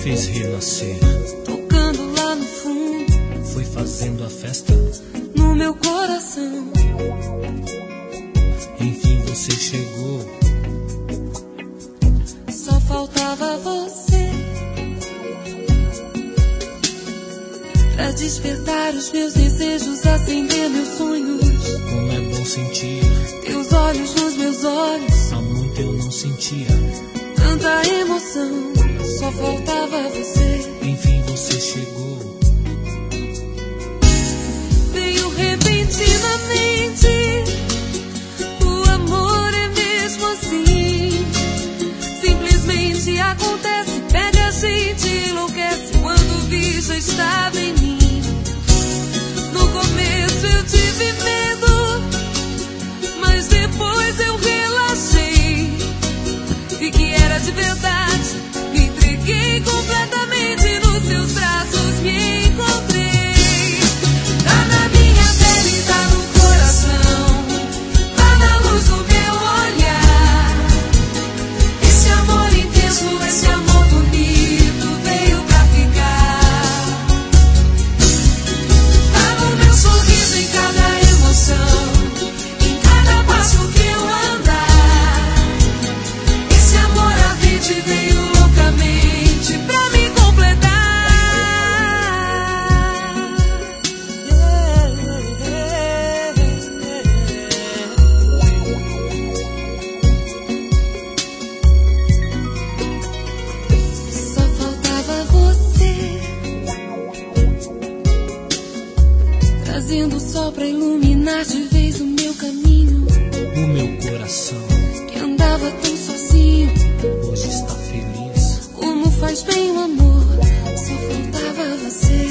fez renascer. Tocando lá no fundo, foi fazendo a festa no meu coração. Enfim você chegou, só faltava você pra despertar os meus desejos, acender meus sonhos. Como é bom sentir teus olhos nos meus olhos. Há muito eu não sentia tanta emoção, só faltava você. Enfim você chegou, veio repentinamente. O amor é mesmo assim, simplesmente acontece, pega a gente, enlouquece. Quando vi já estava em mim. No começo eu tive medo, mas depois eu relaxei. Vi que era de verdade, me entreguei completamente nos seus braços, me encontrei. Tá na minha pele, tá no coração, tá na luz do meu olhar. Esse amor intenso, esse amor bonito veio pra ficar. Tá no meu sorriso, em cada emoção, em cada passo que eu andar. Esse amor ardente veio loucamente pra me completar. Só faltava você, trazendo o sol pra iluminar de vez o meu caminho. o meu coração Que andava tão sozinho, hoje está feliz. como faz bem o amor. Só faltava você.